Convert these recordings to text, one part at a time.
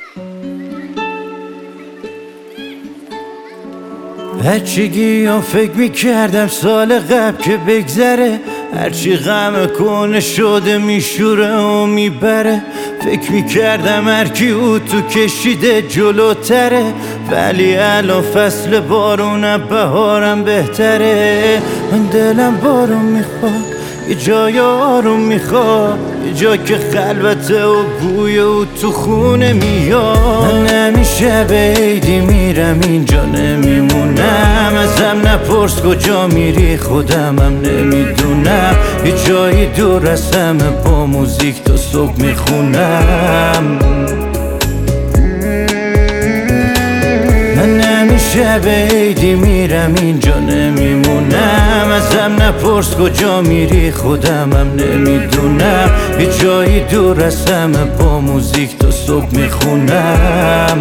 بچگی ها فکر میکردم سال قبل که بگذره، هرچی غم کنه شده میشوره و میبره. فکر میکردم هرکی او تو کشیده جلوتره، ولی الان فصل بارونه، بهارم بهتره. من دلم بارون میخواد، یه جای آروم میخواد، یه جا که خلوته و بوی او تو خونه میاد. من همیشه به عیدی میرم اینجا نمیمونم، ازم نپرس کجا میری خودمم نمیدونم. یه جایی دور از همه با موزیک تا صبح میخونم. من همیشه به عیدی میرم اینجا نمیمونم، ازم نپرس کجا میری خودمم نمیدونم. یه جایی دور از همه با موزیک تا صبح میخونم.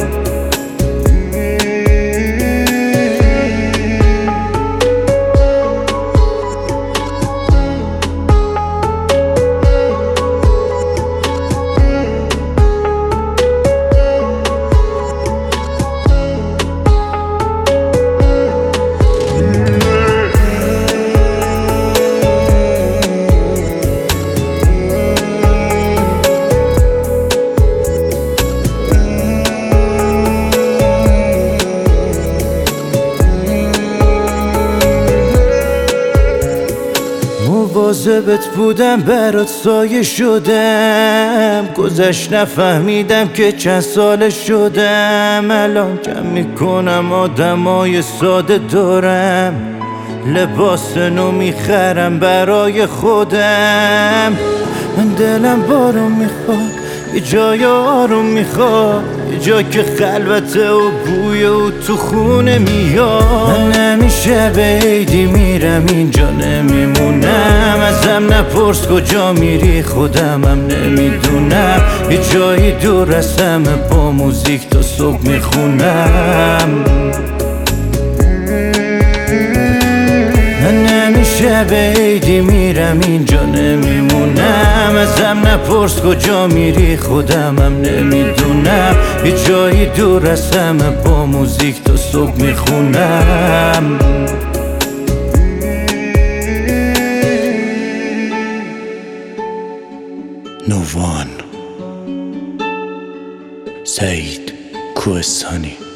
مواظبت بودم برات سایه شدم، گذشت نفهمیدم که چند ساله شدم. الان کم میکنم آدمای ساده دارم، لباس نو میخرم برای خودم. من دلم بارون میخواد، یه جای آروم میخواد، یه جا که خلوته و بوی او تو خونه میاد. من همیشه به عیدی میرم اینجا نمیمونم، ازم نپرس کجا میری خودمم نمیدونم. یه جایی دور از همه با موزیک تا صبح میخونم. من همیشه به عیدی میرم اینجا نمیمونم، ازم نپرس کجا میری خودمم نمیدونم. یه جایی دور از همه با موزیک تا صبح میخونم. نووان سعید کوهستانی.